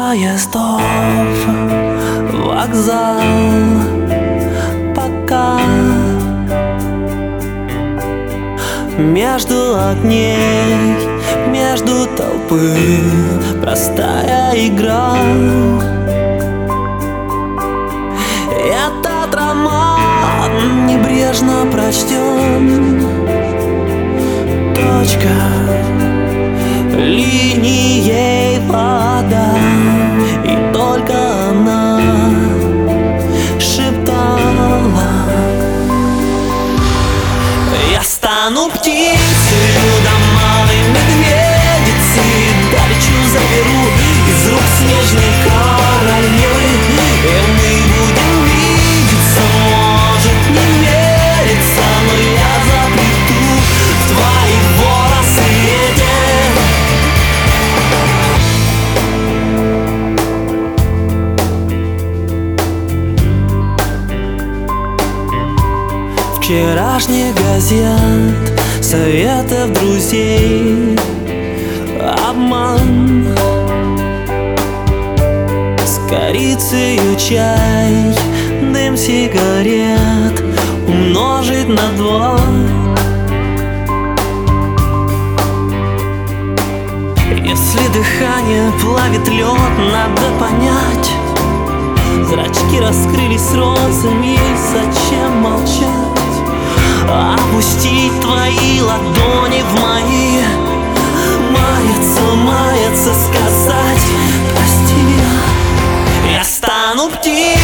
поездов, вокзал, пока между огней, между толпы простая игра. Этот роман небрежно прочтен. Точка, линией вода, и только она шептала: я стану птицей домовой медведицы, далечу заберу из рук снежной королевы, и мы будем видеться, может не верится, но я заплету в твои волосы вчерашних газет, советов друзей, обман. С корицею чай, дым сигарет умножить на 2. Если дыхание плавит лед, надо понять. Зрачки раскрылись розами, зачем молчать? Опустить твои ладони в мои, маяться, сказать прости. Я стану птицей